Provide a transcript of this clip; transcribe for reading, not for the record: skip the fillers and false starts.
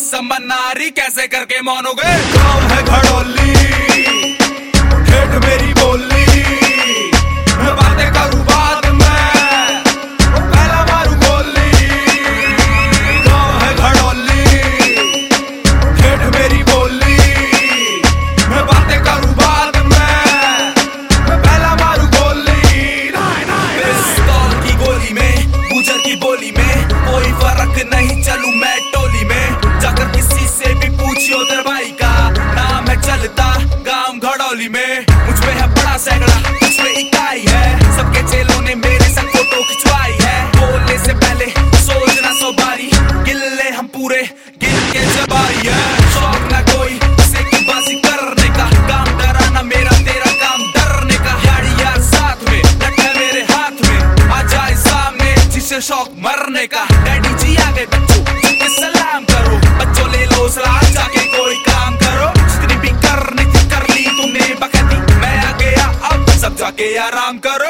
समन्नारी कैसे करके मानोगे। गाँव है घड़ोली, ठेठ मेरी बोली, मैं बातें करूँ बाद में, पहला मारू गोली। गाँव है घड़ोली, ठेठ मेरी बोली, मैं बातें करूँ बाद में, पहला मारू गोली। पिस्तौल की गोली में, गुजर की बोली में, कोई फर्क नहीं, चलूं मैं टोली में। जाकर किसी से भी पूछियो तेरे भाई का नाम है चलता गांव घड़ौली में। मुझ पे है बड़ा सैकड़ा, मुझ पे इकाई है, सबके चेलों ने मेरे संग फोटो खिंचवाई है। बोलने से पहले सोचना 100 बारी, गिल्ले हम पूरे गिल के जबाई है। शौक ना कोई किसी की बाजी करने का, काम डराना मेरा तेरा काम डरने का। यारी यार साथ में, लट है मेरे हाथ में, आ जाए सामने जिसे शौक मरने का। डैडी जी आ गए बच्चों, जिनके सलाम करो, बच्चों ले लो सलाह, जाके कोई काम करो। जितनी भी करनी थी कर ली तुमने बखती, मैं आ गया अब सब जाके आराम करो।